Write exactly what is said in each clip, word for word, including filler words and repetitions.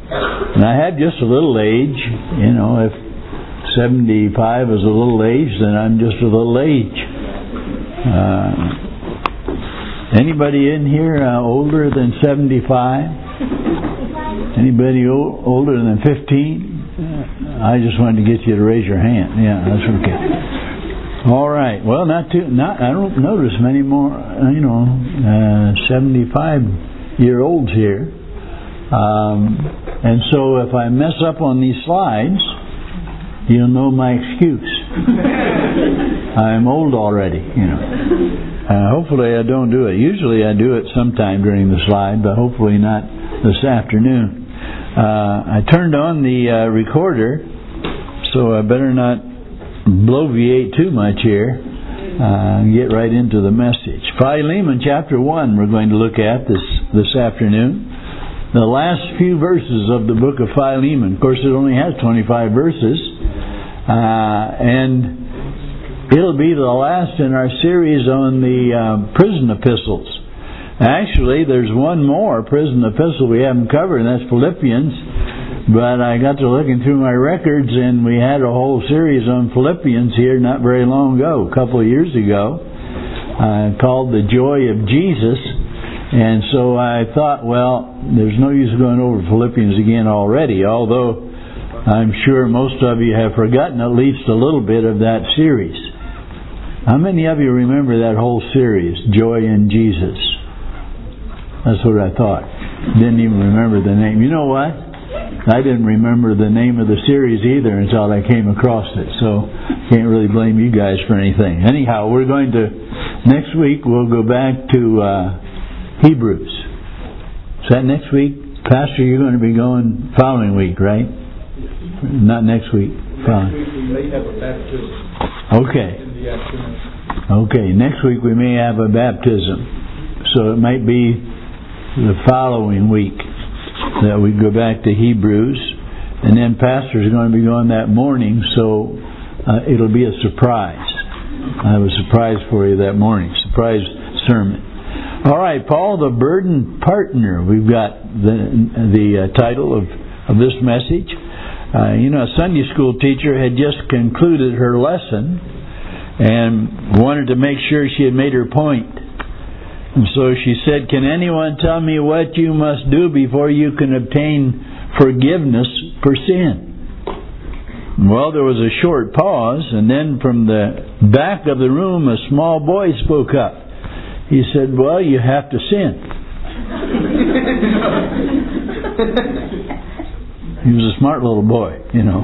And I have just a little age. You know, if seventy-five is a little age, then I'm just a little age. Uh, anybody in here uh, older than seventy-five? Anybody o- older than fifteen? Uh, I just wanted to get you to raise your hand. Yeah, that's okay. All right. Well, not too. Not. I don't notice many more. Uh, you know, uh, seventy-five-year-olds here. Um, and so, if I mess up on these slides, you'll know my excuse. I'm old already, you know. Uh, hopefully I don't do it. Usually I do it sometime during the slide, but hopefully not this afternoon. Uh, I turned on the uh, recorder, so I better not bloviate too much here. Uh, get right into the message. Philemon chapter one we're going to look at this, this afternoon. The last few verses of the book of Philemon. Of course, it only has twenty-five verses. Uh, and it'll be the last in our series on the uh, prison epistles. Actually, there's one more prison epistle we haven't covered, and that's Philippians. But I got to looking through my records, and we had a whole series on Philippians here not very long ago, a couple of years ago, uh, called The Joy of Jesus. And so I thought, well, there's no use going over Philippians again already, although I'm sure most of you have forgotten at least a little bit of that series. How many of you remember that whole series, Joy in Jesus? That's what I thought. Didn't even remember the name. You know what? I didn't remember the name of the series either until I came across it, so can't really blame you guys for anything. Anyhow, we're going to, next week we'll go back to uh, Hebrews. Is that next week? Pastor, you're going to be going following week, right? Not next week. Following. Next week we may have a baptism. Okay. In the afternoon. Okay, next week we may have a baptism. So it might be the following week that we go back to Hebrews. And then Pastor's going to be going that morning, so uh, it'll be a surprise. I have a surprise for you that morning. Surprise sermon. All right, Paul, the burden partner. We've got the the uh, title of, of this message. Uh, you know, a Sunday school teacher had just concluded her lesson and wanted to make sure she had made her point. And so she said, "Can anyone tell me what you must do before you can obtain forgiveness for sin?" Well, there was a short pause, and then from the back of the room, a small boy spoke up. He said, "Well, you have to sin." He was a smart little boy, you know.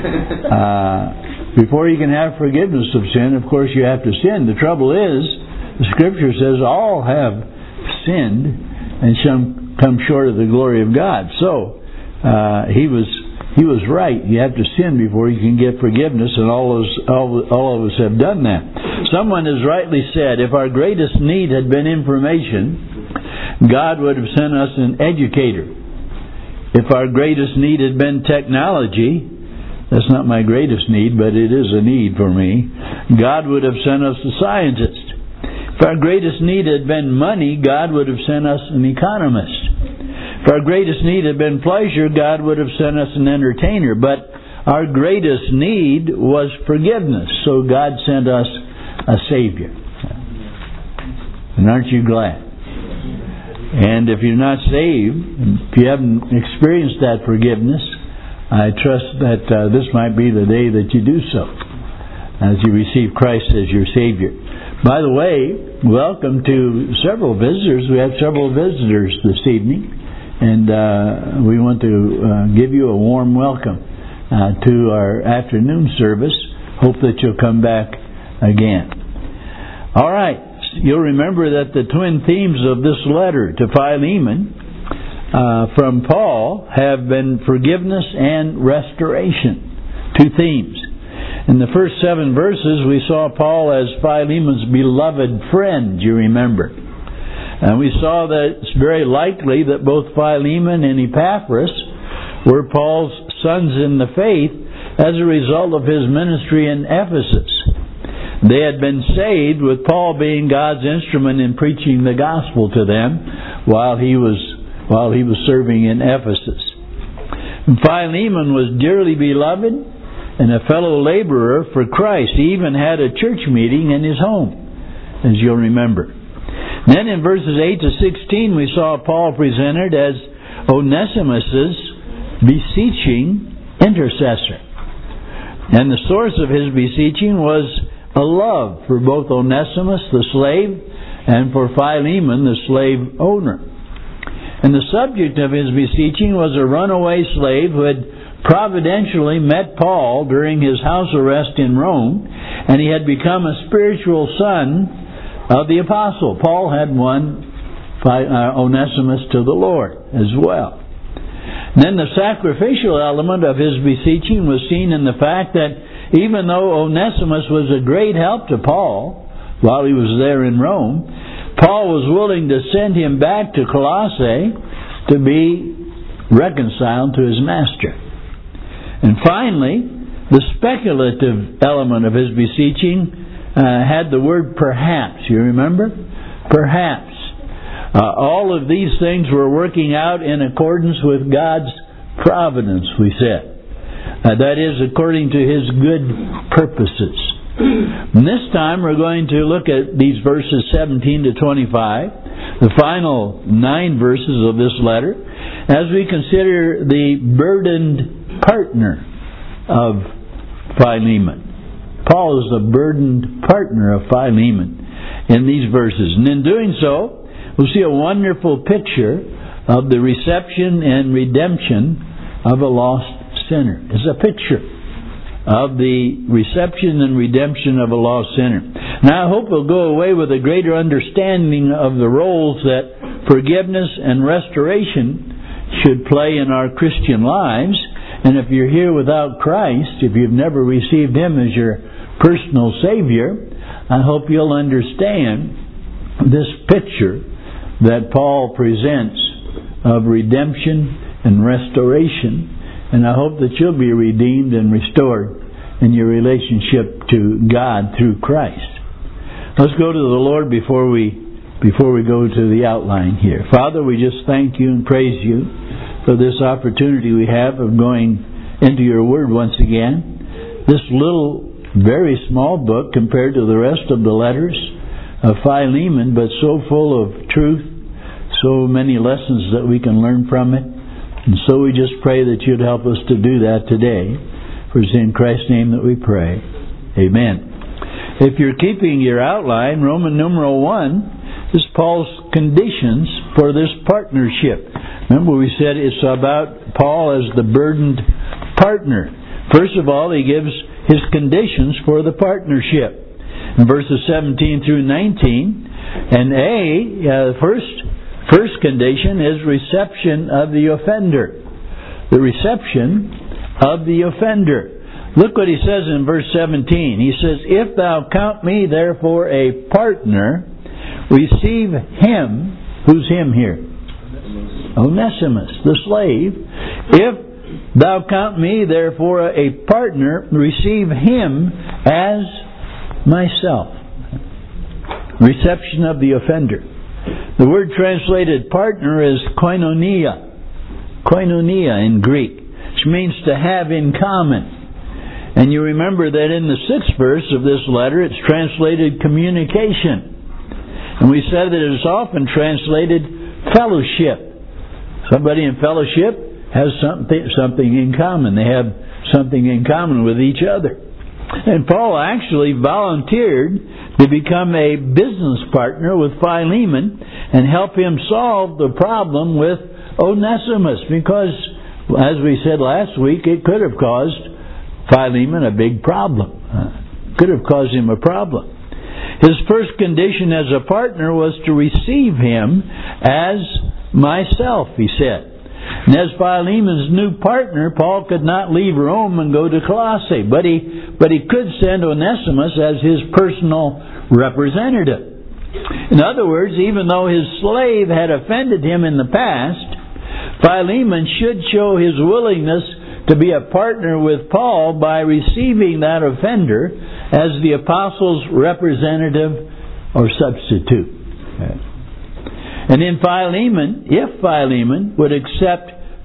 Uh, before you can have forgiveness of sin, of course, you have to sin. The trouble is, the Scripture says all have sinned and shall come short of the glory of God. So, uh, he was he was right. You have to sin before you can get forgiveness, and all of us, all, all of us have done that. Someone has rightly said, if our greatest need had been information, God would have sent us an educator. If our greatest need had been technology, that's not my greatest need, but it is a need for me, God would have sent us a scientist. If our greatest need had been money, God would have sent us an economist. If our greatest need had been pleasure, God would have sent us an entertainer. But our greatest need was forgiveness, so God sent us a Savior. And aren't you glad? And if you're not saved, if you haven't experienced that forgiveness, I trust that uh, this might be the day that you do so, as you receive Christ as your Savior. By the way, welcome to several visitors. We have several visitors this evening, and uh, we want to uh, give you a warm welcome uh, to our afternoon service. Hope that you'll come back again. All right, you'll remember that the twin themes of this letter to Philemon uh, from Paul have been forgiveness and restoration. Two themes. In the first seven verses, we saw Paul as Philemon's beloved friend, you remember. And we saw that it's very likely that both Philemon and Epaphras were Paul's sons in the faith as a result of his ministry in Ephesus. They had been saved with Paul being God's instrument in preaching the gospel to them while he was while he was serving in Ephesus. Philemon was dearly beloved and a fellow laborer for Christ. He even had a church meeting in his home, as you'll remember. Then in verses eight to sixteen, we saw Paul presented as Onesimus's beseeching intercessor. And the source of his beseeching was a love for both Onesimus, the slave, and for Philemon, the slave owner. And the subject of his beseeching was a runaway slave who had providentially met Paul during his house arrest in Rome, and he had become a spiritual son of the apostle. Paul had won Onesimus to the Lord as well. Then the sacrificial element of his beseeching was seen in the fact that even though Onesimus was a great help to Paul while he was there in Rome, Paul was willing to send him back to Colossae to be reconciled to his master. And finally, the speculative element of his beseeching uh, had the word perhaps. You remember? Perhaps. Uh, all of these things were working out in accordance with God's providence, we said. Uh, that is, according to His good purposes. And this time we're going to look at these verses seventeen to twenty-five, the final nine verses of this letter, as we consider the burdened partner of Philemon. Paul is the burdened partner of Philemon in these verses. And in doing so, we'll see a wonderful picture of the reception and redemption of a lost sinner. It's a picture of the reception and redemption of a lost sinner. Now I hope we'll go away with a greater understanding of the roles that forgiveness and restoration should play in our Christian lives. And if you're here without Christ, if you've never received Him as your personal Savior, I hope you'll understand this picture that Paul presents of redemption and restoration. And I hope that you'll be redeemed and restored in your relationship to God through Christ. Let's go to the Lord before we before we go to the outline here. Father, we just thank you and praise you for this opportunity we have of going into your Word once again. This little, very small book compared to the rest of the letters of Philemon, but so full of truth, so many lessons that we can learn from it. And so we just pray that you'd help us to do that today. For it's in Christ's name that we pray. Amen. If you're keeping your outline, Roman numeral one is Paul's conditions for this partnership. Remember we said it's about Paul as the burdened partner. First of all, he gives his conditions for the partnership. In verses seventeen through nineteen, and A, uh, first First condition is reception of the offender. The reception of the offender. Look what he says in verse seventeen. He says, "If thou count me therefore a partner, receive him." Who's him here? Onesimus, the slave. "If thou count me therefore a partner, receive him as myself." Reception of the offender. The word translated partner is koinonia. Koinonia in Greek, which means to have in common. And you remember that in the sixth verse of this letter, it's translated communication. And we said that it's often translated fellowship. Somebody in fellowship has something, something in common. They have something in common with each other. And Paul actually volunteered to become a business partner with Philemon and help him solve the problem with Onesimus, because, as we said last week, it could have caused Philemon a big problem. Uh, could have caused him a problem. His first condition as a partner was to receive him as myself, he said. And as Philemon's new partner, Paul could not leave Rome and go to Colossae, but he but he could send Onesimus as his personal representative. In other words, even though his slave had offended him in the past, Philemon should show his willingness to be a partner with Paul by receiving that offender as the apostle's representative or substitute. And in Philemon, if Philemon would accept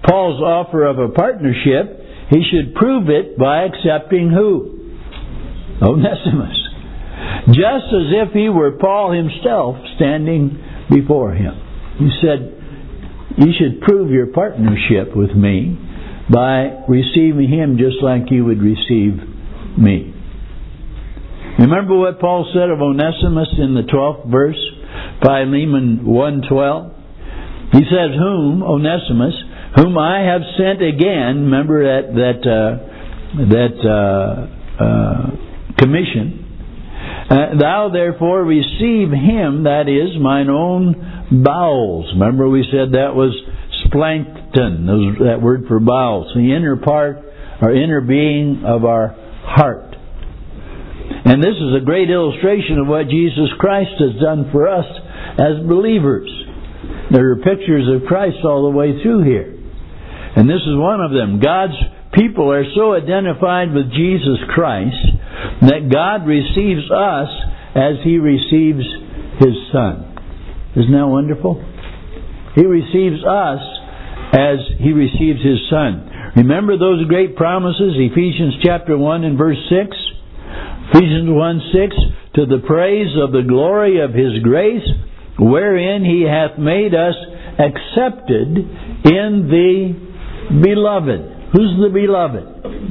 Paul's offer of a partnership, he should prove it by accepting who? Onesimus. Just as if he were Paul himself standing before him. He said, you should prove your partnership with me by receiving him just like you would receive me. Remember what Paul said of Onesimus in the twelfth verse, Philemon one twelve? He says, whom, Onesimus, whom I have sent again, remember that that uh, that uh, uh, commission, uh, thou therefore receive him, that is, mine own bowels. Remember we said that was splanchton, that word for bowels, the inner part or inner being of our heart. And this is a great illustration of what Jesus Christ has done for us as believers. There are pictures of Christ all the way through here. And this is one of them. God's people are so identified with Jesus Christ that God receives us as He receives His Son. Isn't that wonderful? He receives us as He receives His Son. Remember those great promises, Ephesians chapter one and verse six? Ephesians one six, to the praise of the glory of His grace, wherein He hath made us accepted in the Beloved. Who's the Beloved?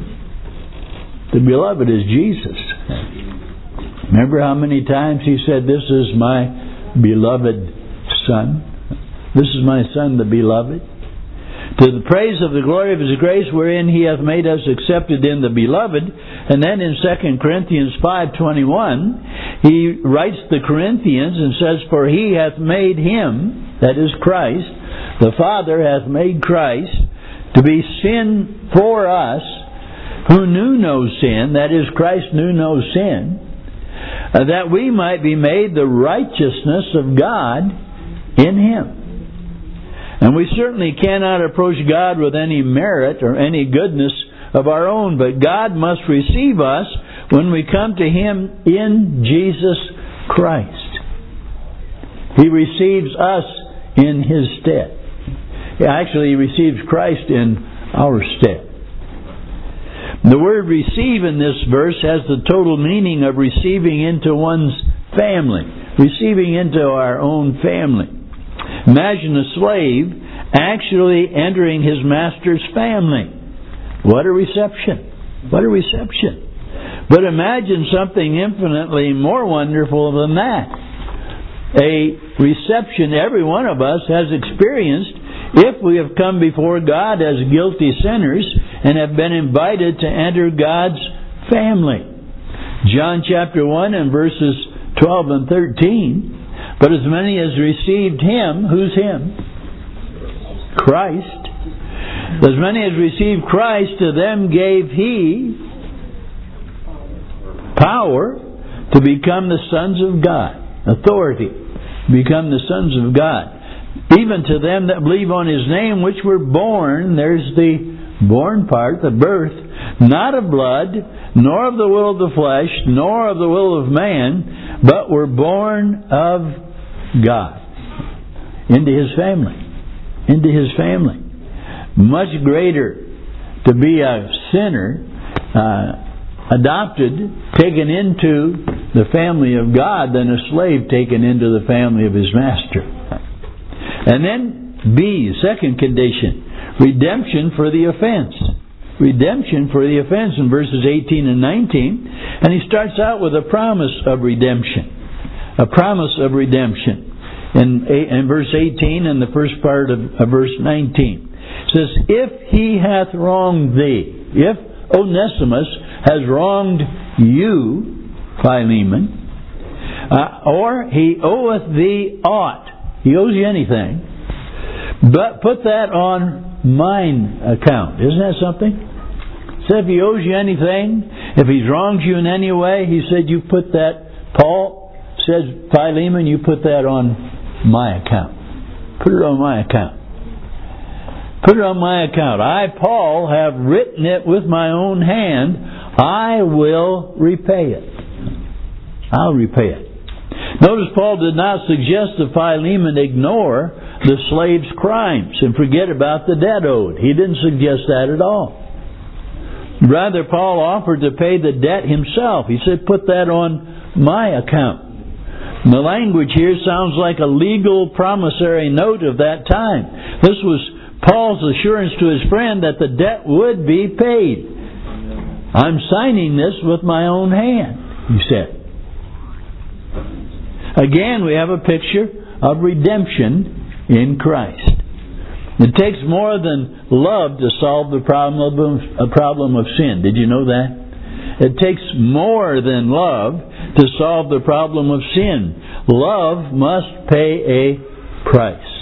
The Beloved is Jesus. Remember how many times He said, this is my beloved Son? This is my Son, the Beloved. To the praise of the glory of His grace, wherein He hath made us accepted in the Beloved. And then in Second Corinthians five twenty-one, he writes the Corinthians and says, for He hath made Him, that is Christ, the Father hath made Christ, to be sin for us, who knew no sin, that is, Christ knew no sin, uh, that we might be made the righteousness of God in Him. And we certainly cannot approach God with any merit or any goodness of our own, but God must receive us when we come to Him in Jesus Christ. He receives us in His stead. Actually, He receives Christ in our stead. The word receive in this verse has the total meaning of receiving into one's family, receiving into our own family. Imagine a slave actually entering his master's family. What a reception! What a reception! But imagine something infinitely more wonderful than that. A reception every one of us has experienced if we have come before God as guilty sinners and have been invited to enter God's family. John chapter one and verses twelve and thirteen. But as many as received Him, who's Him? Christ. As many as received Christ, to them gave He power to become the sons of God. Authority. Become the sons of God. Even to them that believe on His name, which were born, there's the born part, the birth, not of blood, nor of the will of the flesh, nor of the will of man, but were born of God. Into His family. Into His family. Much greater to be a sinner, uh, adopted, taken into the family of God than a slave taken into the family of his master. And then B, second condition, redemption for the offense. Redemption for the offense in verses eighteen and nineteen. And he starts out with a promise of redemption. A promise of redemption. In, in verse eighteen and the first part of, of verse nineteen. It says, if he hath wronged thee, if Onesimus has wronged you, Philemon, uh, or he oweth thee aught, he owes you anything, but put that on mine account. Isn't that something? Said if he owes you anything, if he's wronged you in any way, he said you put that, Paul says, Philemon, you put that on my account. Put it on my account. Put it on my account. I, Paul, have written it with my own hand. I will repay it. I'll repay it. Notice Paul did not suggest that Philemon ignore the slave's crimes and forget about the debt owed. He didn't suggest that at all. Rather, Paul offered to pay the debt himself. He said, put that on my account. The language here sounds like a legal promissory note of that time. This was Paul's assurance to his friend that the debt would be paid. I'm signing this with my own hand, he said. Again, we have a picture of redemption in Christ. It takes more than love to solve the problem of, a problem of sin. Did you know that? It takes more than love to solve the problem of sin. Love must pay a price.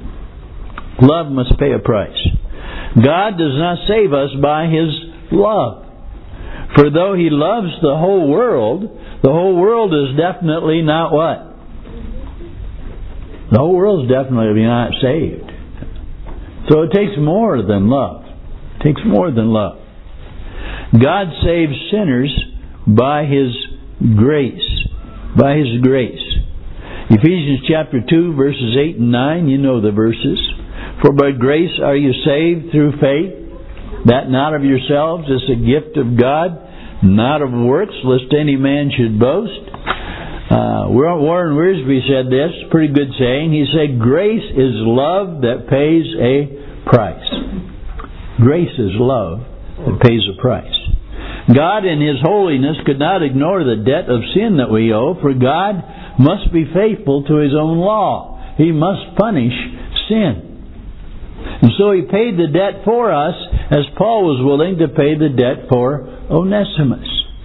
Love must pay a price. God does not save us by His love. For though He loves the whole world, the whole world is definitely not what? The whole world is definitely not saved. So it takes more than love. It takes more than love. God saves sinners by His grace. By His grace. Ephesians chapter two, verses eight and nine, you know the verses. For by grace are you saved through faith, that not of yourselves, is a gift of God, not of works, lest any man should boast. Uh, Warren Wiersbe said this, pretty good saying. He said, grace is love that pays a price. Grace is love that pays a price. God in His holiness could not ignore the debt of sin that we owe, for God must be faithful to His own law. He must punish sin. And so He paid the debt for us as Paul was willing to pay the debt for Onesimus.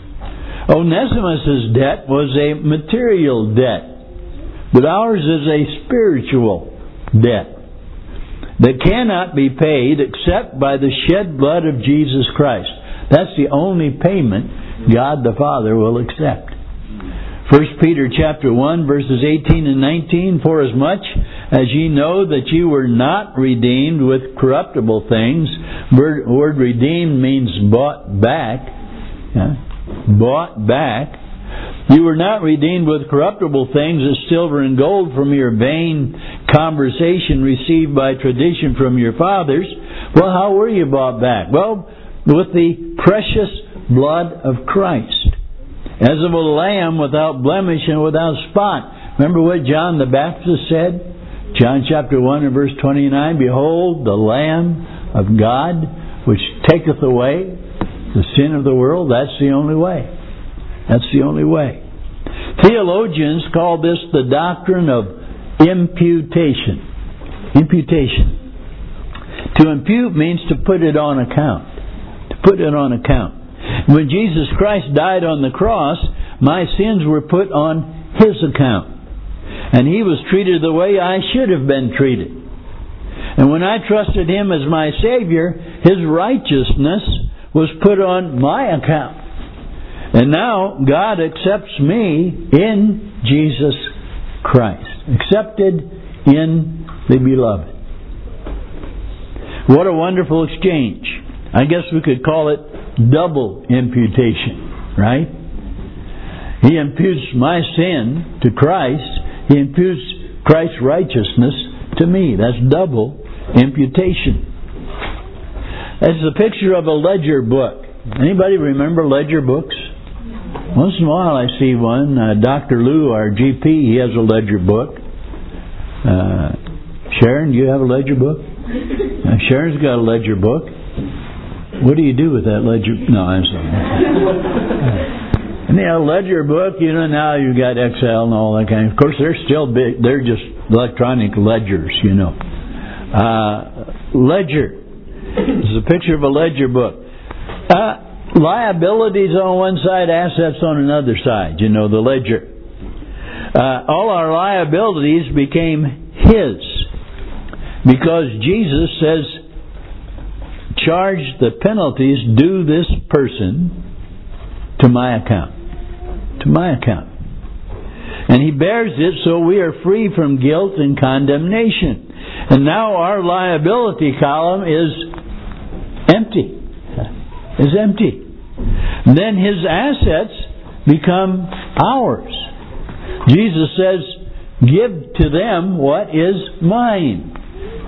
Onesimus' debt was a material debt, but ours is a spiritual debt that cannot be paid except by the shed blood of Jesus Christ. That's the only payment God the Father will accept. First Peter chapter one, verses eighteen and nineteen, for as much as ye know that ye were not redeemed with corruptible things. The word redeemed means bought back. Yeah? Bought back. You were not redeemed with corruptible things as silver and gold from your vain conversation received by tradition from your fathers. Well, how were you bought back? Well, with the precious blood of Christ, as of a lamb without blemish and without spot. Remember what John the Baptist said? John chapter one and verse twenty-nine, behold, the Lamb of God, which taketh away the sin of the world. That's the only way. That's the only way. Theologians call this the doctrine of imputation. Imputation. To impute means to put it on account. To put it on account. When Jesus Christ died on the cross, my sins were put on His account. And He was treated the way I should have been treated. And when I trusted Him as my Savior, His righteousness was put on my account. And now God accepts me in Jesus Christ. Accepted in the Beloved. What a wonderful exchange. I guess we could call it double imputation, right? He imputes my sin to Christ. He imputes Christ's righteousness to me. That's double imputation. That's a picture of a ledger book. Anybody remember ledger books? Once in a while I see one. Uh, Doctor Lou, our G P, he has a ledger book. Uh, Sharon, do you have a ledger book? Uh, Sharon's got a ledger book. What do you do with that ledger? No, I'm sorry. And yeah, ledger book, you know, now you've got Excel and all that kind of... Of course, they're still big. They're just electronic ledgers, you know. Uh, ledger. This is a picture of a ledger book. Uh, liabilities on one side, assets on another side, you know, the ledger. Uh, all our liabilities became His. Because Jesus says, charge the penalties due this person to my account. To my account. And He bears it so we are free from guilt and condemnation. And now our liability column is empty. Is empty. And then His assets become ours. Jesus says, give to them what is mine.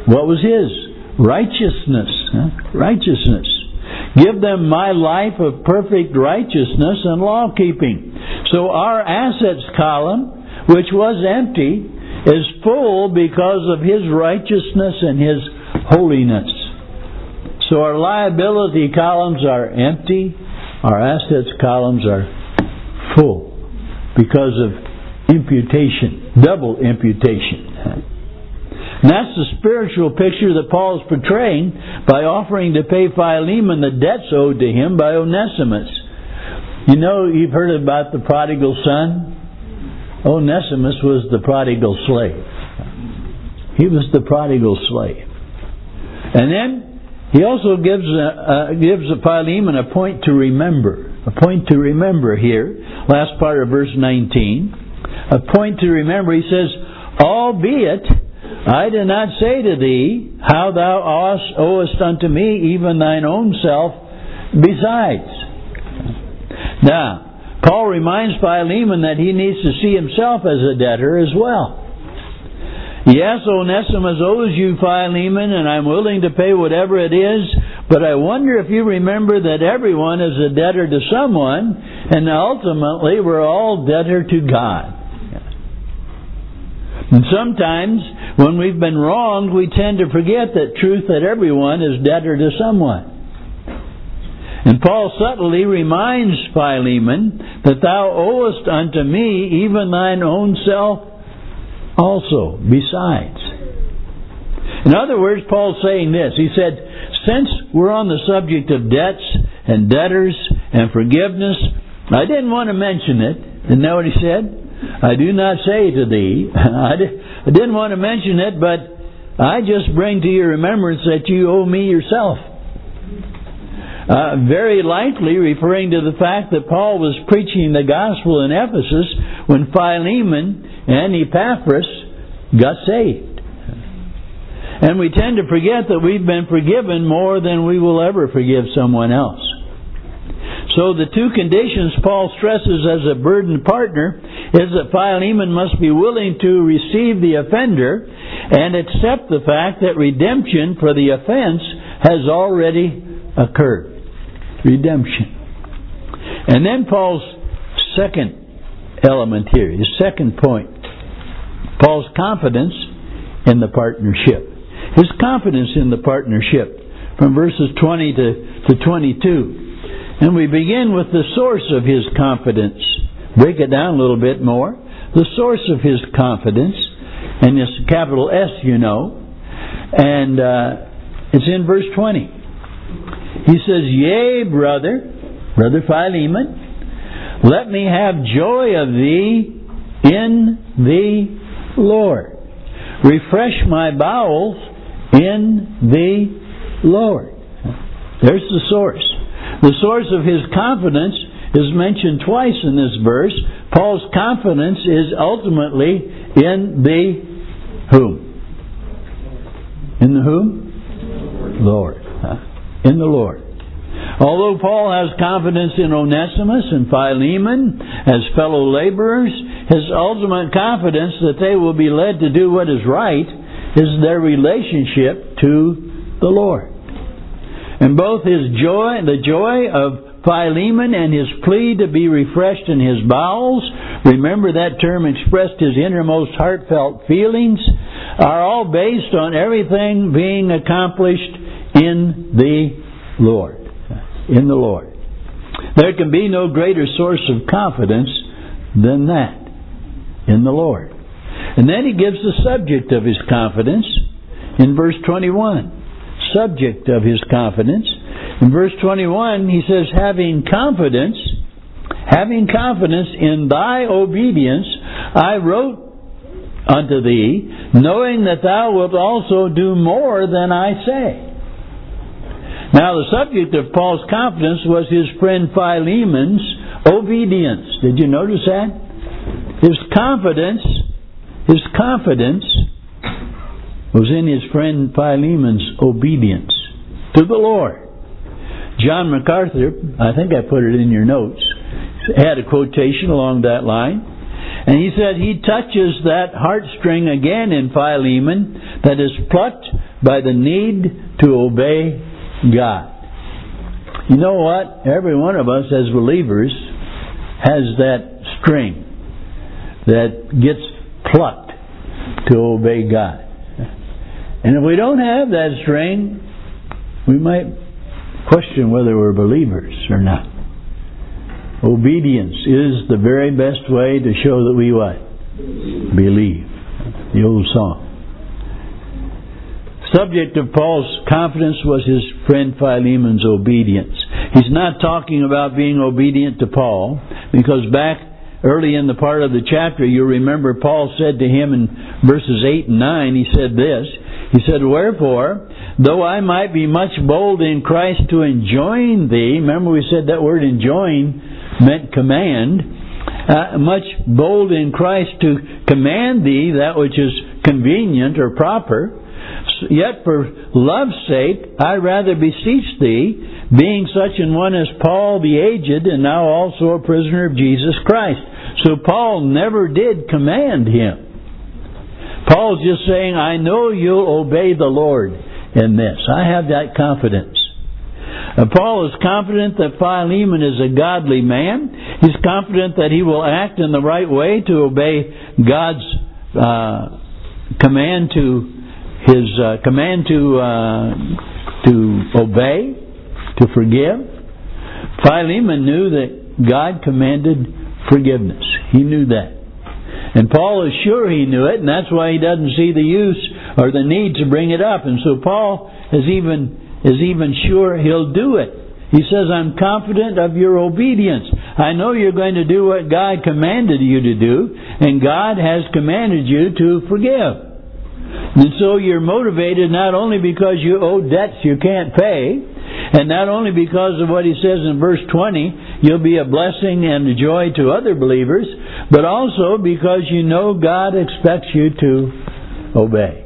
What was his? Righteousness. Huh? Righteousness. Give them my life of perfect righteousness and law-keeping. So our assets column, which was empty, is full because of his righteousness and his holiness. So our liability columns are empty, our assets columns are full because of imputation, double imputation. And that's the spiritual picture that Paul's portraying by offering to pay Philemon the debts owed to him by Onesimus. You know, you've heard about the prodigal son. Onesimus was the prodigal slave. He was the prodigal slave. And then he also gives a, uh, gives a Philemon a point to remember. A point to remember here. Last part of verse nineteen. A point to remember. He says, albeit I did not say to thee how thou owest unto me even thine own self besides. Now, Paul reminds Philemon that he needs to see himself as a debtor as well. Yes, Onesimus owes you, Philemon, and I'm willing to pay whatever it is, but I wonder if you remember that everyone is a debtor to someone, and ultimately we're all debtor to God. And sometimes, when we've been wronged, we tend to forget that truth that everyone is debtor to someone. And Paul subtly reminds Philemon that thou owest unto me even thine own self also, besides. In other words, Paul's saying this. He said, since we're on the subject of debts and debtors and forgiveness, I didn't want to mention it. Isn't that what he said? I do not say to thee. I didn't want to mention it, but I just bring to your remembrance that you owe me yourself. Uh, very likely referring to the fact that Paul was preaching the gospel in Ephesus when Philemon and Epaphras got saved. And we tend to forget that we've been forgiven more than we will ever forgive someone else. So the two conditions Paul stresses as a burdened partner is that Philemon must be willing to receive the offender and accept the fact that redemption for the offense has already occurred. Redemption. And then Paul's second element here, his second point. Paul's confidence in the partnership. His confidence in the partnership from verses twenty to, to twenty-two. And we begin with the source of his confidence. Break it down a little bit more. The source of his confidence, and it's capital S, you know, and uh, it's in verse twenty. He says, yea, brother, brother Philemon, let me have joy of thee in the Lord. Refresh my bowels in the Lord. There's the source. The source of his confidence is mentioned twice in this verse. Paul's confidence is ultimately in the whom? In the whom? Lord. In the Lord. Although Paul has confidence in Onesimus and Philemon as fellow laborers, his ultimate confidence that they will be led to do what is right is their relationship to the Lord. And both his joy, the joy of Philemon and his plea to be refreshed in his bowels, remember that term expressed his innermost heartfelt feelings, are all based on everything being accomplished in the Lord. In the Lord. There can be no greater source of confidence than that. In the Lord. And then he gives the subject of his confidence in verse twenty-one. Subject of his confidence. In verse twenty-one he says, having confidence, having confidence in thy obedience, I wrote unto thee, knowing that thou wilt also do more than I say. Now the subject of Paul's confidence was his friend Philemon's obedience. Did you notice that? His confidence, his confidence was in his friend Philemon's obedience to the Lord. John MacArthur, I think I put it in your notes, had a quotation along that line. And he said he touches that heartstring again in Philemon that is plucked by the need to obey God. You know what? Every one of us as believers has that string that gets plucked to obey God. And if we don't have that string, we might question whether we're believers or not. Obedience is the very best way to show that we what? Believe. The old song. Subject of Paul's confidence was his friend Philemon's obedience. He's not talking about being obedient to Paul, because back early in the part of the chapter, you remember Paul said to him in verses eight and nine, he said this, he said, "Wherefore, though I might be much bold in Christ to enjoin thee," remember we said that word enjoin meant command, uh, much bold in Christ to command thee that which is convenient or proper, yet for love's sake I rather beseech thee, being such an one as Paul the aged, and now also a prisoner of Jesus Christ. So Paul never did command him. Paul's just saying, I know you'll obey the Lord in this. I have that confidence. Uh, Paul is confident that Philemon is a godly man. He's confident that he will act in the right way to obey God's uh, command to his uh, command to uh, to obey, to forgive. Philemon knew that God commanded forgiveness. He knew that. And Paul is sure he knew it, and that's why he doesn't see the use or the need to bring it up. And so Paul is even is even sure he'll do it. He says, I'm confident of your obedience. I know you're going to do what God commanded you to do, and God has commanded you to forgive. And so you're motivated not only because you owe debts you can't pay, and not only because of what he says in verse twenty, you'll be a blessing and a joy to other believers, but also because you know God expects you to obey.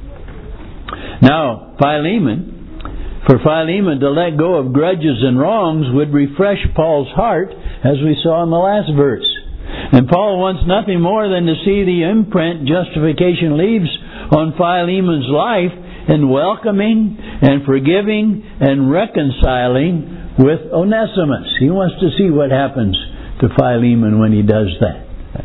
Now, Philemon, for Philemon to let go of grudges and wrongs would refresh Paul's heart, as we saw in the last verse. And Paul wants nothing more than to see the imprint justification leaves on Philemon's life in welcoming and forgiving and reconciling with Onesimus. He wants to see what happens to Philemon when he does that.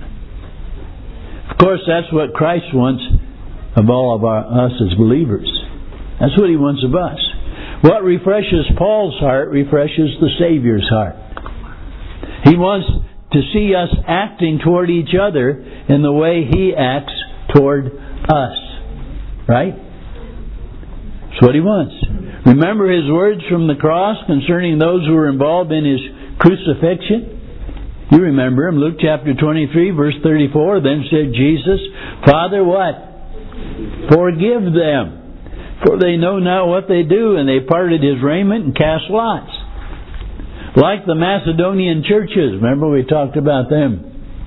Of course, that's what Christ wants of all of our, us as believers. That's what He wants of us. What refreshes Paul's heart refreshes the Savior's heart. He wants to see us acting toward each other in the way He acts toward us. Right? That's what He wants. Remember His words from the cross concerning those who were involved in His crucifixion? You remember them. Luke chapter twenty-three, verse thirty-four. Then said Jesus, Father, what? Forgive them, for they know not what they do. And they parted His raiment and cast lots. Like the Macedonian churches. Remember we talked about them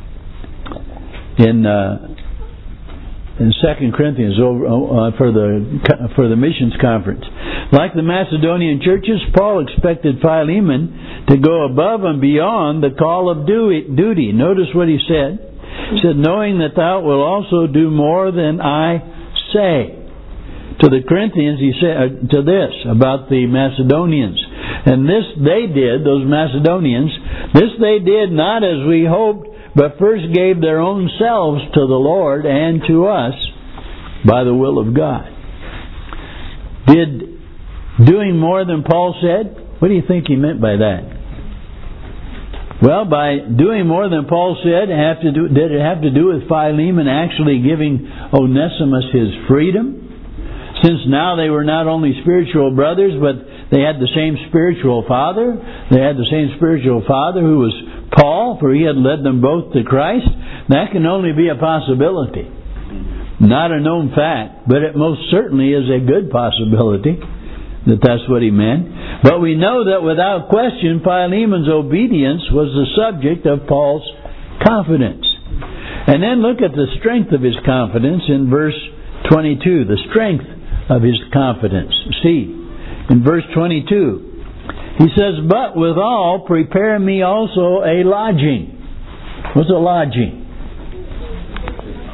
in uh, in Second Corinthians over, uh, for the for the missions conference. Like the Macedonian churches, Paul expected Philemon to go above and beyond the call of duty. Notice what he said. He said, knowing that thou wilt also do more than I say. To the Corinthians, he said uh, to this about the Macedonians. And this they did, those Macedonians, this they did not as we hoped, but first gave their own selves to the Lord and to us by the will of God. Did doing more than Paul said? What do you think he meant by that? Well, by doing more than Paul said, have to do, did it have to do with Philemon actually giving Onesimus his freedom? Since now they were not only spiritual brothers, but they had the same spiritual father. They had the same spiritual father who was Paul, for he had led them both to Christ. That can only be a possibility. Not a known fact, but it most certainly is a good possibility that that's what he meant. But we know that without question, Philemon's obedience was the subject of Paul's confidence. And then look at the strength of his confidence in verse twenty-two. The strength of his confidence. See, in verse twenty-two, he says, but withal prepare me also a lodging. What's a lodging?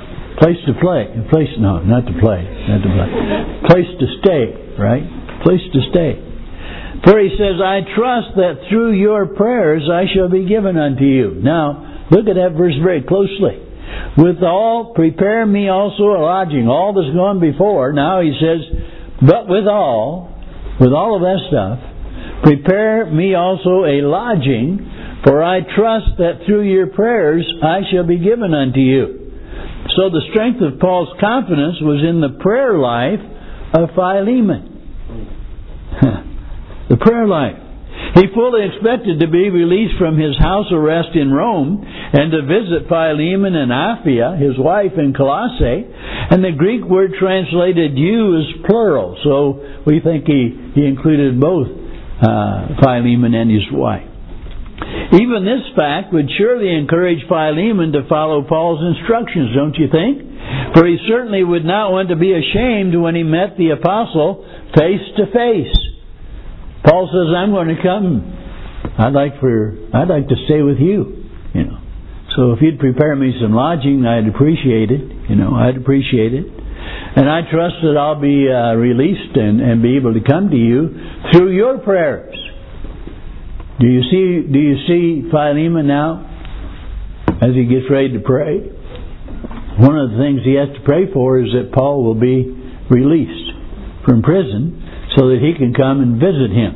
Place to play. Place, no, not to play. Not to play. Place to stay, right? Place to stay. For he says, I trust that through your prayers I shall be given unto you. Now, look at that verse very closely. Withal, prepare me also a lodging. All that's gone before. Now he says, but withal, with all of that stuff, prepare me also a lodging, for I trust that through your prayers I shall be given unto you. So the strength of Paul's confidence was in the prayer life of Philemon. The prayer life. He fully expected to be released from his house arrest in Rome and to visit Philemon and Apphia, his wife in Colossae. And the Greek word translated you is plural. So we think he, he included both uh, Philemon and his wife. Even this fact would surely encourage Philemon to follow Paul's instructions, don't you think? For he certainly would not want to be ashamed when he met the apostle face to face. Paul says, I'm going to come. I'd like for I'd like to stay with you. You know. So if you'd prepare me some lodging, I'd appreciate it. You know, I'd appreciate it. And I trust that I'll be uh, released and, and be able to come to you through your prayers. Do you see do you see Philemon now as he gets ready to pray? One of the things he has to pray for is that Paul will be released from prison so that he can come and visit him.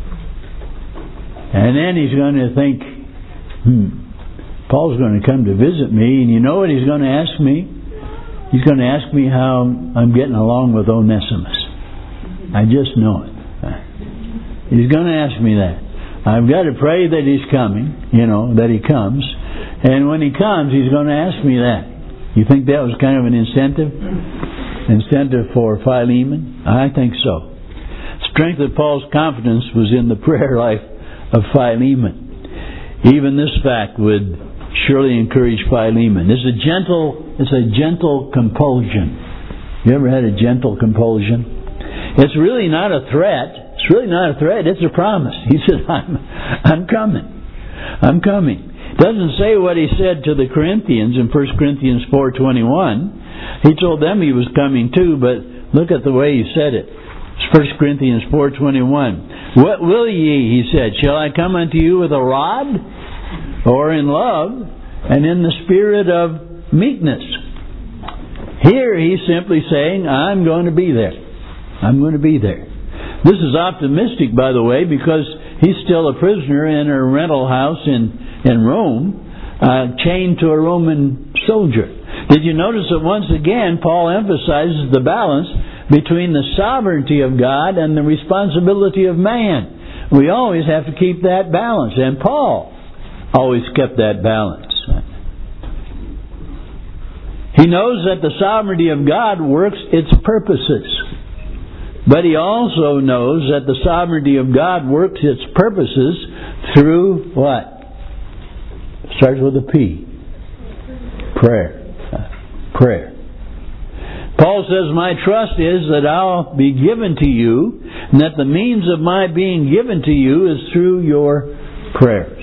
And then he's going to think, hmm, Paul's going to come to visit me, and you know what he's going to ask me? He's going to ask me how I'm getting along with Onesimus. I just know it. He's going to ask me that. I've got to pray that he's coming, you know, that he comes. And when he comes, he's going to ask me that. You think that was kind of an incentive? Incentive for Philemon? I think so. Strength of Paul's confidence was in the prayer life of Philemon. Even this fact would surely encourage Philemon. It's a gentle, it's a gentle compulsion. You ever had a gentle compulsion? It's really not a threat. It's really not a threat. It's a promise. He said, I'm, I'm coming. I'm coming. It doesn't say what he said to the Corinthians in First Corinthians four twenty-one. He told them he was coming too, but look at the way he said it. First Corinthians four twenty-one. What will ye, he said, shall I come unto you with a rod, or in love, and in the spirit of meekness? Here he's simply saying, I'm going to be there. I'm going to be there. This is optimistic, by the way, because he's still a prisoner in a rental house in, in Rome, uh, chained to a Roman soldier. Did you notice that once again Paul emphasizes the balance between the sovereignty of God and the responsibility of man? We always have to keep that balance, and Paul always kept that balance. He knows that the sovereignty of God works its purposes, but he also knows that the sovereignty of God works its purposes through what? Starts with a P. Prayer. Prayer. Paul says, my trust is that I'll be given to you, and that the means of my being given to you is through your prayers.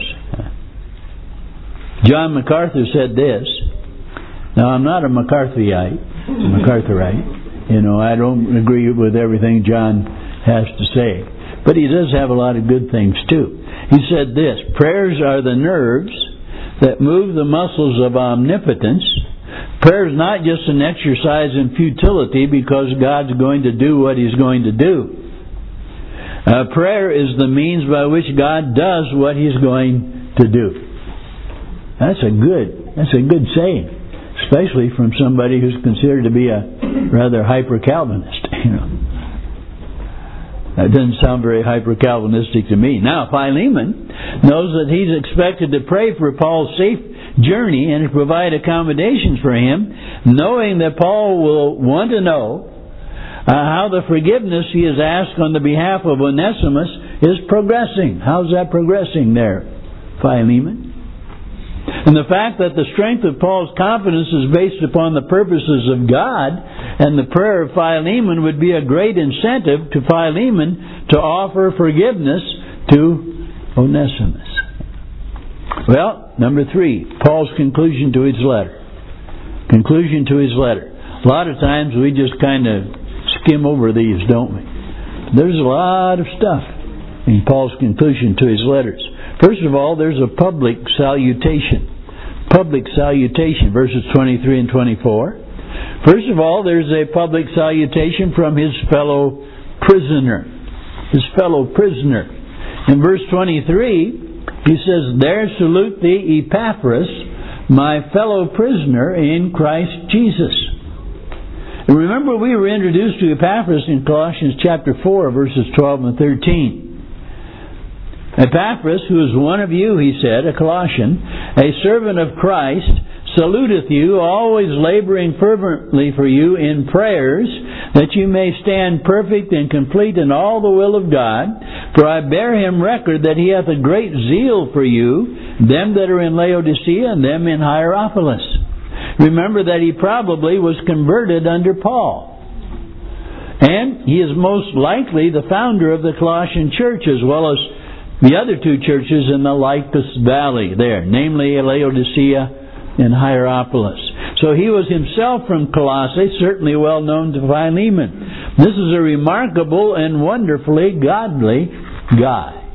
John MacArthur said this. Now, I'm not a MacArthurite. MacArthurite. You know, I don't agree with everything John has to say. But he does have a lot of good things, too. He said this, prayers are the nerves that move the muscles of omnipotence. Prayer is not just an exercise in futility because God's going to do what He's going to do. Uh, prayer is the means by which God does what He's going to do. That's a good, that's a good saying, especially from somebody who's considered to be a rather hyper-Calvinist. You know, that doesn't sound very hyper-Calvinistic to me. Now, Philemon knows that he's expected to pray for Paul's safe journey and to provide accommodations for him, knowing that Paul will want to know uh, how the forgiveness he has asked on the behalf of Onesimus is progressing. How's that progressing there, Philemon? And the fact that the strength of Paul's confidence is based upon the purposes of God and the prayer of Philemon would be a great incentive to Philemon to offer forgiveness to Onesimus. Well, number three, Paul's conclusion to his letter. Conclusion to his letter. A lot of times we just kind of skim over these, don't we? There's a lot of stuff in Paul's conclusion to his letters. First of all, there's a public salutation. Public salutation, verses twenty-three and twenty-four. First of all, there's a public salutation from his fellow prisoner. His fellow prisoner. In verse twenty-three, he says, "There salute thee Epaphras, my fellow prisoner in Christ Jesus." And remember, we were introduced to Epaphras in Colossians chapter four, verses twelve and thirteen. Epaphras, who is one of you, he said, a Colossian, a servant of Christ, saluteth you, always laboring fervently for you in prayers, that you may stand perfect and complete in all the will of God. For I bear him record that he hath a great zeal for you, them that are in Laodicea and them in Hierapolis. Remember that he probably was converted under Paul. And he is most likely the founder of the Colossian church, as well as the other two churches in the Lycus Valley there, namely Laodicea and Hierapolis. So he was himself from Colossae, certainly well known to Philemon. This is a remarkable and wonderfully godly guy.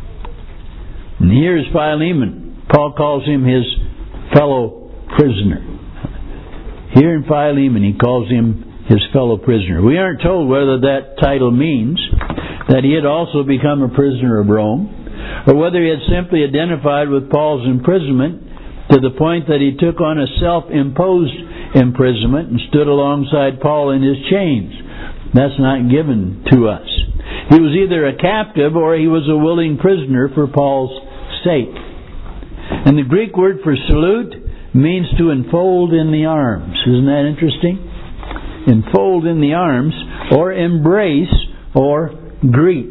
And here is Philemon. Paul calls him his fellow prisoner. Here in Philemon he calls him his fellow prisoner. We aren't told whether that title means that he had also become a prisoner of Rome, or whether he had simply identified with Paul's imprisonment to the point that he took on a self-imposed imprisonment and stood alongside Paul in his chains. That's not given to us. He was either a captive or he was a willing prisoner for Paul's sake. And the Greek word for salute means to enfold in the arms. Isn't that interesting? Enfold in the arms, or embrace, or greet.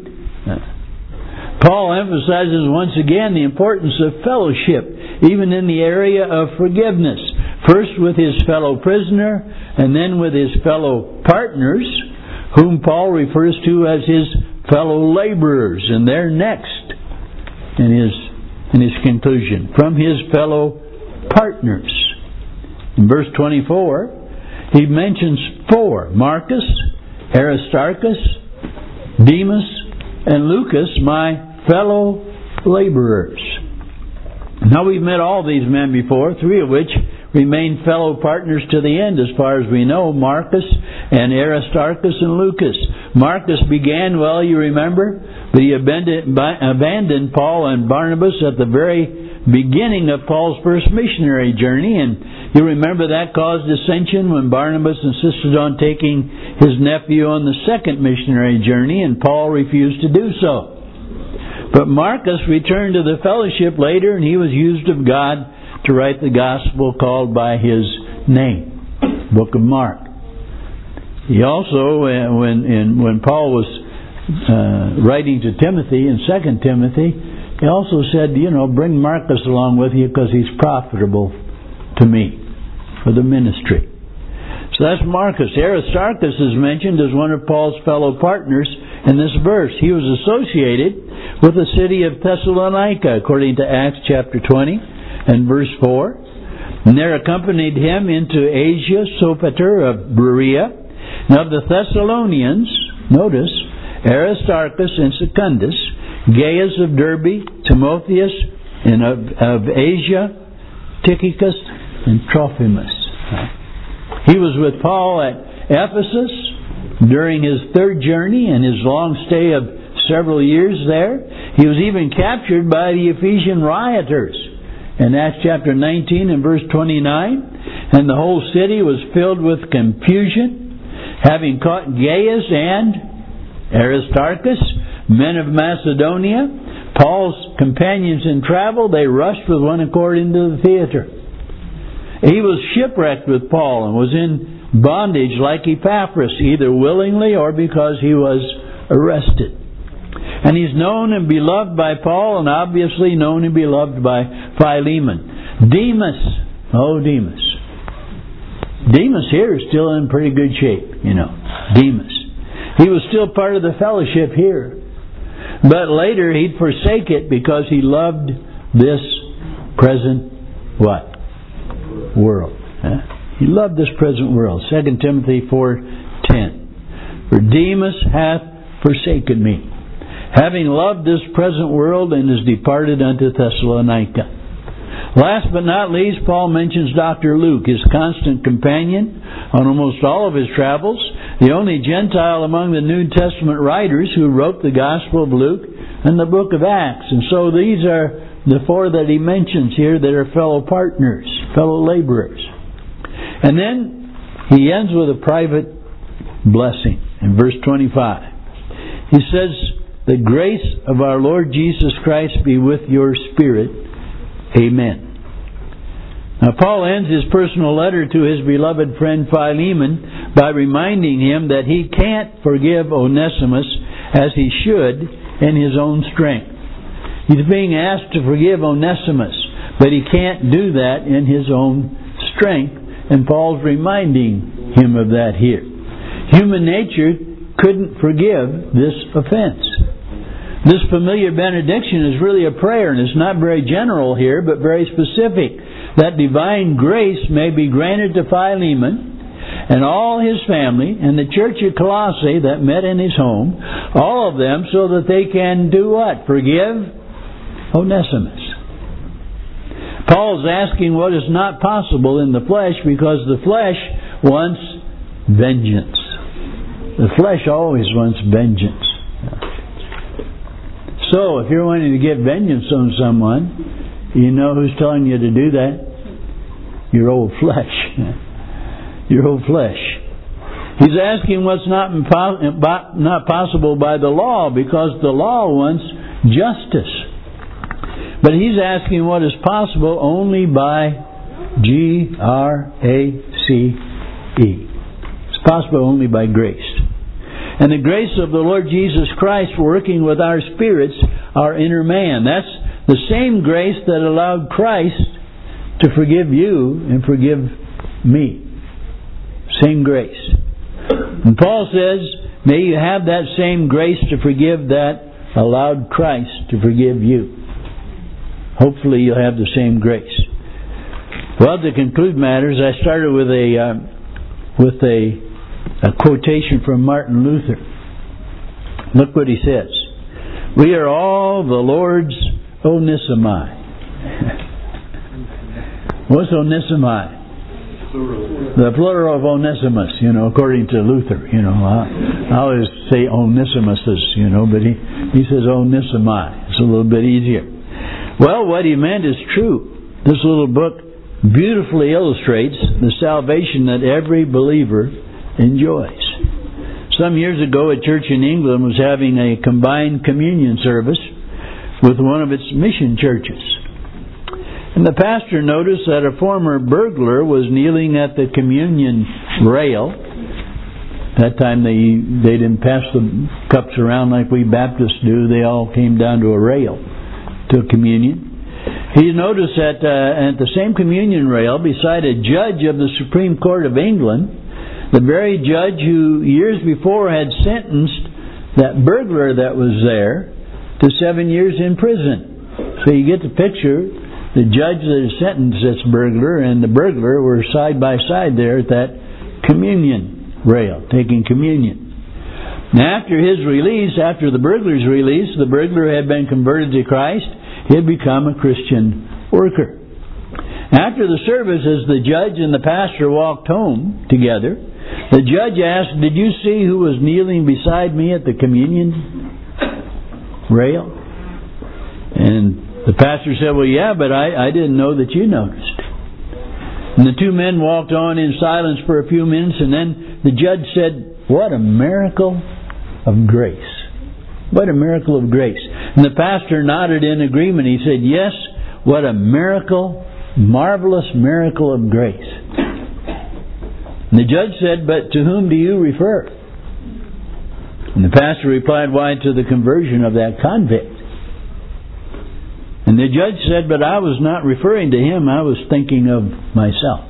Paul emphasizes once again the importance of fellowship, even in the area of forgiveness. First with his fellow prisoner, and then with his fellow partners, whom Paul refers to as his fellow laborers. And they're next in his, in his conclusion. From his fellow partners. In verse twenty-four, he mentions four: Marcus, Aristarchus, Demas, and Lucas, my fellow laborers. Now we've met all these men before, three of which remain fellow partners to the end as far as we know: Marcus and Aristarchus and Lucas. Marcus began, well, you remember, but he abandoned, abandoned Paul and Barnabas at the very beginning of Paul's first missionary journey, and you remember that caused dissension when Barnabas insisted on taking his nephew on the second missionary journey, and Paul refused to do so. But Marcus returned to the fellowship later, and he was used of God to write the gospel called by his name, Book of Mark. He also, uh, when in, when Paul was uh, writing to Timothy in Second Timothy, he also said, you know, bring Marcus along with you because he's profitable to me for the ministry. So that's Marcus. Aristarchus is mentioned as one of Paul's fellow partners in this verse. He was associated with the city of Thessalonica, according to Acts chapter twenty and verse four. And there accompanied him into Asia Sopater of Berea. Now of the Thessalonians, notice, Aristarchus and Secundus, Gaius of Derbe, Timotheus, and of, of Asia, Tychicus, and Trophimus. He was with Paul at Ephesus during his third journey and his long stay of several years there. He was even captured by the Ephesian rioters in Acts chapter nineteen and verse twenty-nine. And the whole city was filled with confusion, having caught Gaius and Aristarchus, men of Macedonia, Paul's companions in travel. They rushed with one accord into the theater. He was shipwrecked with Paul and was in bondage like Epaphras, either willingly or because he was arrested. And he's known and beloved by Paul, and obviously known and beloved by Philemon. Demas, oh Demas. Demas here is still in pretty good shape, you know. Demas. He was still part of the fellowship here. But later he'd forsake it because he loved this present what? World. He loved this present world. Second Timothy four ten. For Demas hath forsaken me, having loved this present world, and is departed unto Thessalonica. Last but not least, Paul mentions Doctor Luke, his constant companion on almost all of his travels, the only Gentile among the New Testament writers who wrote the Gospel of Luke and the book of Acts. And so these are the four that he mentions here that are fellow partners, fellow laborers. And then he ends with a private blessing in verse twenty-five. He says, the grace of our Lord Jesus Christ be with your spirit. Amen. Now Paul ends his personal letter to his beloved friend Philemon by reminding him that he can't forgive Onesimus as he should in his own strength. He's being asked to forgive Onesimus, but he can't do that in his own strength, and Paul's reminding him of that here. Human nature couldn't forgive this offense. This familiar benediction is really a prayer, and it's not very general here, but very specific. That divine grace may be granted to Philemon and all his family and the church at Colossae that met in his home, all of them, so that they can do what? Forgive Onesimus. Paul's asking what is not possible in the flesh, because the flesh wants vengeance. The flesh always wants vengeance. So, if you're wanting to get vengeance on someone, you know who's telling you to do that? Your old flesh. Your old flesh. He's asking what's not not possible by the law, because the law wants justice. But he's asking what is possible only by G R A C E. It's possible only by grace. And the grace of the Lord Jesus Christ working with our spirits, our inner man. That's the same grace that allowed Christ to forgive you and forgive me. Same grace. And Paul says, may you have that same grace to forgive that allowed Christ to forgive you. Hopefully you'll have the same grace. Well, to conclude matters, I started with a uh, with a A quotation from Martin Luther. Look what he says. We are all the Lord's Onesimi. What's Onesimi? The plural of Onesimus, you know, according to Luther. You know, I, I always say Onesimuses, you know, but he, he says Onesimi. It's a little bit easier. Well, what he meant is true. This little book beautifully illustrates the salvation that every believer enjoys. Some years ago, a church in England was having a combined communion service with one of its mission churches. And the pastor noticed that a former burglar was kneeling at the communion rail. That time they they didn't pass the cups around like we Baptists do. They all came down to a rail to communion. He noticed that uh, at the same communion rail, beside a judge of the Supreme Court of England, the very judge who years before had sentenced that burglar that was there to seven years in prison. So you get the picture. The judge that had sentenced this burglar and the burglar were side by side there at that communion rail, taking communion. Now after his release, after the burglar's release, the burglar had been converted to Christ. He had become a Christian worker. After the service, as the judge and the pastor walked home together, the judge asked, did you see who was kneeling beside me at the communion rail? And the pastor said, well, yeah, but I, I didn't know that you noticed. And the two men walked on in silence for a few minutes, and then the judge said, what a miracle of grace. What a miracle of grace. And the pastor nodded in agreement. He said, yes, what a miracle, marvelous miracle of grace. And the judge said, but to whom do you refer? And the pastor replied, why, to the conversion of that convict. And the judge said, but I was not referring to him, I was thinking of myself.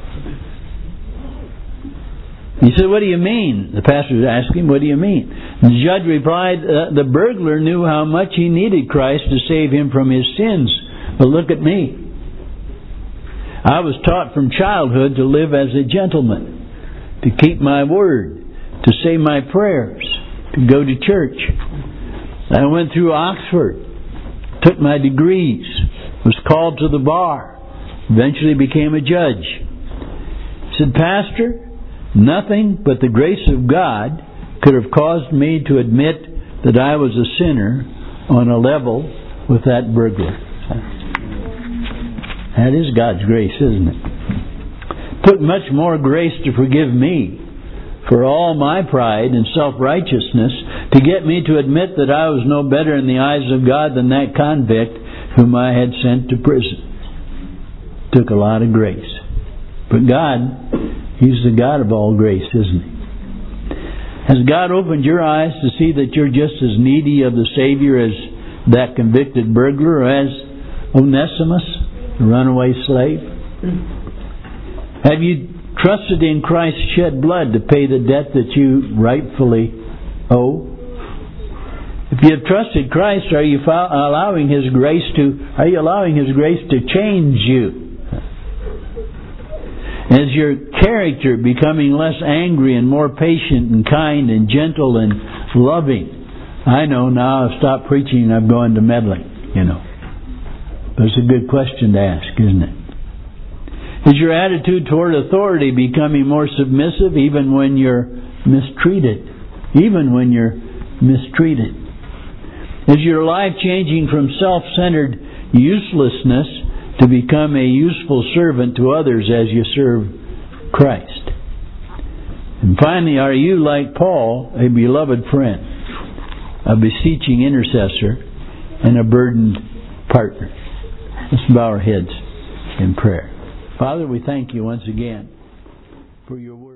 He said, what do you mean? The pastor asked him, what do you mean? And the judge replied, uh, the burglar knew how much he needed Christ to save him from his sins. But look at me. I was taught from childhood to live as a gentleman, to keep my word, to say my prayers, to go to church. I went through Oxford, took my degrees, was called to the bar, eventually became a judge. Said, Pastor, nothing but the grace of God could have caused me to admit that I was a sinner on a level with that burglar. That is God's grace, isn't it? Took much more grace to forgive me for all my pride and self-righteousness to get me to admit that I was no better in the eyes of God than that convict whom I had sent to prison. Took a lot of grace. But God, He's the God of all grace, isn't He? Has God opened your eyes to see that you're just as needy of the Savior as that convicted burglar, or as Onesimus, the runaway slave? Have you trusted in Christ's shed blood to pay the debt that you rightfully owe? If you have trusted Christ, are you allowing His grace to are you allowing His grace to change you? Is your character becoming less angry and more patient and kind and gentle and loving? I know now I've stopped preaching and I've gone to meddling, you know. But it's a good question to ask, isn't it? Is your attitude toward authority becoming more submissive even when you're mistreated? Even when you're mistreated. Is your life changing from self-centered uselessness to become a useful servant to others as you serve Christ? And finally, are you, like Paul, a beloved friend, a beseeching intercessor, and a burdened partner? Let's bow our heads in prayer. Father, we thank You once again for Your word.